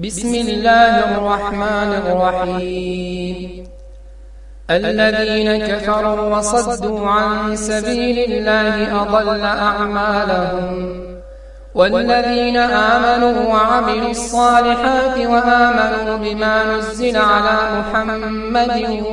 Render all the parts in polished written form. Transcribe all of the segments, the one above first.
بسم الله الرحمن الرحيم. الذين كفروا وصدوا عن سبيل الله أضل أعمالهم، والذين آمنوا وعملوا الصالحات وآمنوا بما نزل على محمد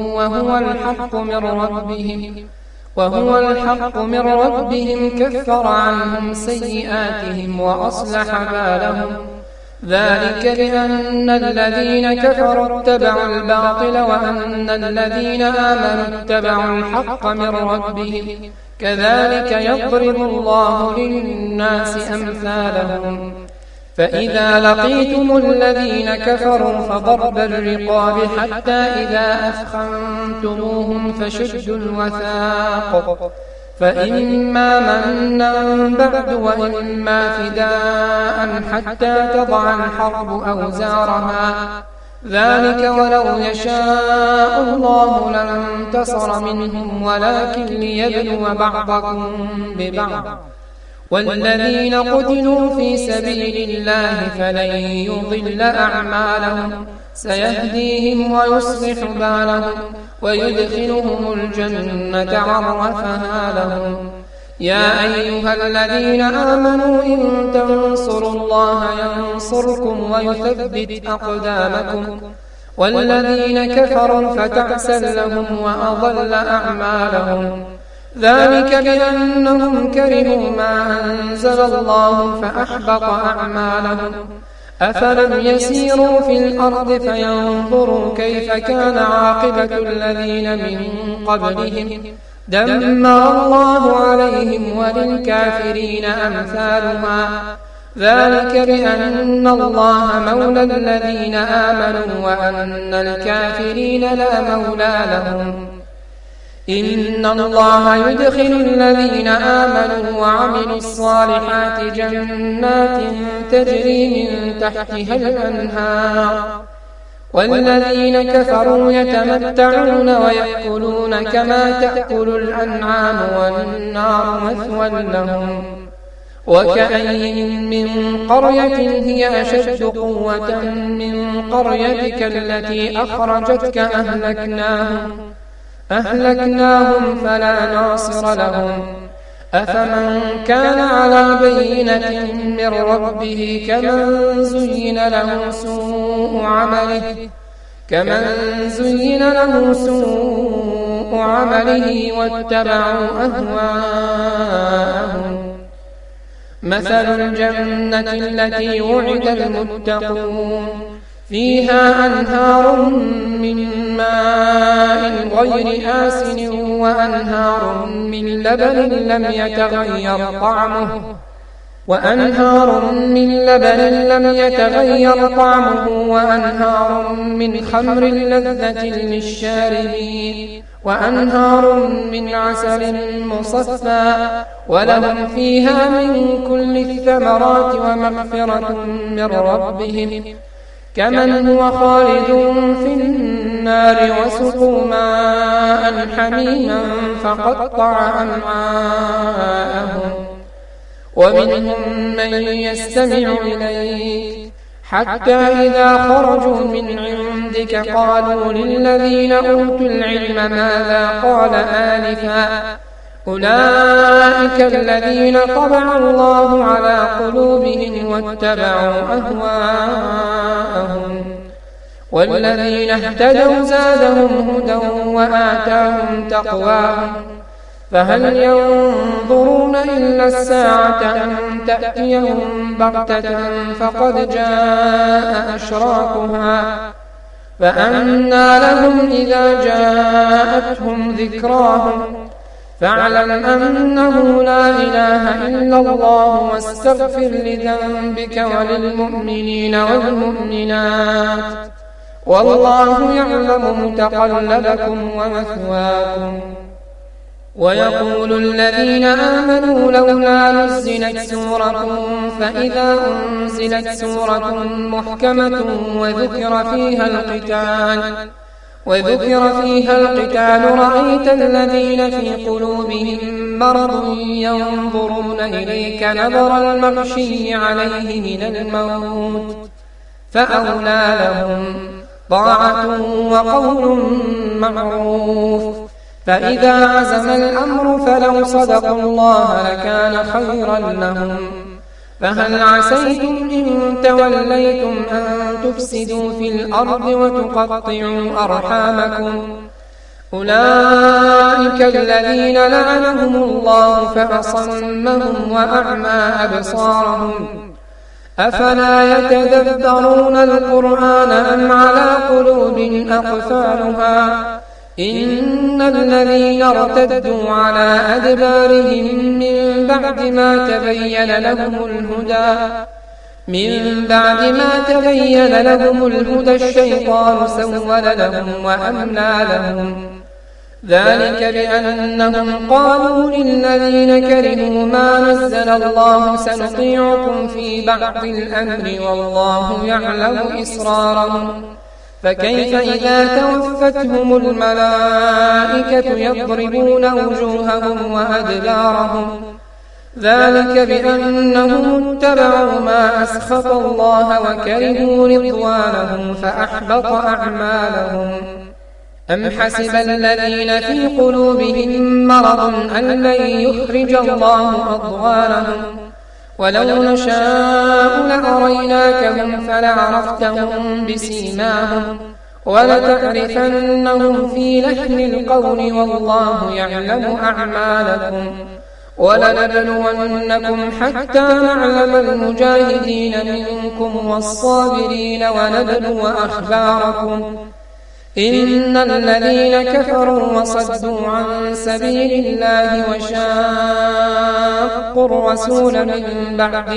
وهو الحق من ربهم كفر عنهم سيئاتهم وأصلح بالهم. ذلك بأن الذين كفروا اتبعوا الباطل وأن الذين آمنوا اتبعوا الحق من ربهم، كذلك يضرب الله للناس أمثالهم. فإذا لقيتم الذين كفروا فضرب الرقاب حتى إذا أثخنتموهم فشدوا الوثاق، فإما منا بعد وإما فداء حتى تضع الحرب أوزارها، ذلك ولو يشاء الله لانتصر منهم ولكن ليبلو بعضكم ببعض. والذين قتلوا في سبيل الله فلن يضل أعمالهم، سيهديهم ويصلح بالهم ويدخلهم الجنة عرفها لهم. يا أيها الذين آمنوا إن تنصروا الله ينصركم ويثبت أقدامكم. والذين كفروا فتعسا لهم وأضل أعمالهم، ذلك بأنهم كرهوا ما أنزل الله فأحبط أعمالهم. أفلم يسيروا في الأرض فينظروا كيف كان عاقبة الذين من قبلهم، دمر الله عليهم وللكافرين أمثالها. ذلك بأن الله مولى الذين آمنوا وأن الكافرين لا مولى لهم. إن الله يدخل الذين آمنوا وعملوا الصالحات جنات تجري من تحتها الأنهار، والذين كفروا يتمتعون ويأكلون كما تأكل الأنعام والنار مثوى لهم. وكأين من قرية هي أشد قوة من قريتك التي أخرجتك أهلكناهم فلا ناصر لهم. أفمن كان على بينة من ربه كمن زين له سوء عمله واتبعوا أهواءهم. مثل الجنة التي وعد المتقون فيها أنهار من ماء غير آسن وأنهار من لبن لم يتغير طعمه وأنهار من خمر لذة للشاربين وأنهار من عسل مصفى، ولهم فيها من كل الثمرات ومغفرة من ربهم، كمن هو خالد في النار وسقوا ماء حميما فقطع أمعاءهم. ومنهم من يستمع إليك حتى إذا خرجوا من عندك قالوا للذين أوتوا العلم ماذا قال آنفا، أولئك الذين طبع الله على قلوبهم واتبعوا أهواءهم. والذين اهتدوا زادهم هدى وآتاهم تقواهم. فهل ينظرون إلا الساعة أن تأتيهم بغتة فقد جاء أشراكها، فأنى لهم إذا جاءتهم ذكراهم. فاعلم أنه لا إله إلا الله واستغفر لذنبك وللمؤمنين والمؤمنات، والله يعلم متقلبكم ومثواكم. ويقول الذين آمنوا لولا نزلت سورة، فإذا أنزلت سورة محكمة وذكر فيها القتال رأيت الذين في قلوبهم مرض ينظرون إليك نظر المغشي عليه من الموت، فأولى لهم طاعة وقول معروف. فإذا عزم الأمر فلو صدقوا الله لكان خيرا لهم. فهل عسيتم إن توليتم أن تفسدوا في الأرض وتقطعوا أرحامكم؟ أولئك الذين لعنهم الله فأصمهم وأعمى أبصارهم. أفلا يتدبرون القرآن أم على قلوب أقفالها؟ إن الذين ارتدوا على أدبارهم من بعد ما تبين لهم الهدى الشيطان سول لهم وأملى لهم. ذلك بأنهم قالوا للذين كرهوا ما نزل الله سنطيعكم في بعض الأمر والله يعلم إسرارهم. فكيف إذا توفتهم الملائكة يضربون وجوههم وأدبارهم؟ ذلك بأنهم اتبعوا ما أسخط الله وكرهوا رضوانه فأحبط أعمالهم. أم حسب الذين في قلوبهم مرض أن لن يخرج الله أضغانهم؟ ولو نشاء لأريناكهم فلعرفتهم بسيماهم ولتعرفنهم في لحن القول والله يعلم أعمالكم. ولنبلونكم حتى نعلم المجاهدين منكم والصابرين ونبلو أخباركم. إن الذين كفروا وصدوا عن سبيل الله وشاقوا الرسول من بعد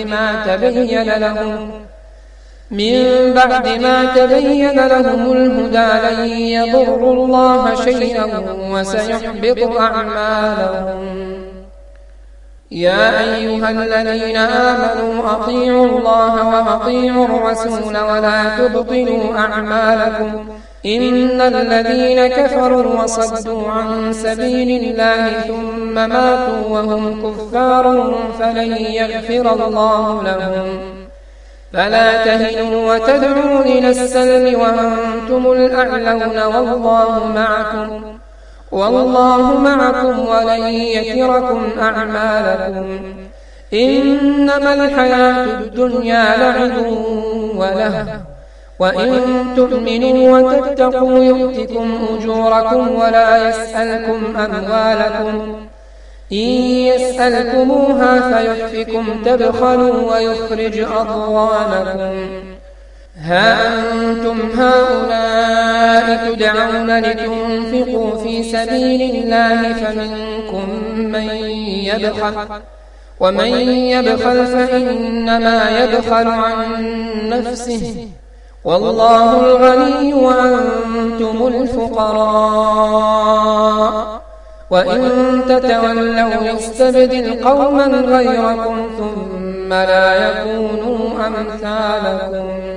ما تبين لهم الهدى لن يضروا الله شيئا وسيحبط أعمالهم. يا أيها الذين آمنوا أطيعوا الله وأطيعوا الرسول ولا تبطلوا أعمالكم. إن الذين كفروا وصدوا عن سبيل الله ثم ماتوا وهم كفار فلن يغفر الله لهم. فلا تهنوا وتدعوا إلى السلم وأنتم الأعلون والله معكم ولن يتركم أعمالكم. إنما الحياة الدنيا لعب ولهو وإن تؤمنوا وتتقوا يؤتكم أجوركم ولا يسألكم أموالكم. إن يسألكموها فيحفكم تبخلوا ويخرج أضغانكم. ها أنتم هؤلاء تدعون لتنفقوا في سبيل الله فمنكم من يبخل ومن يبخل فإنما يبخل عن نفسه والله الغني وأنتم الفقراء. وإن تتولوا يستبدل قوما غيركم ثم لا يكونوا أمثالكم.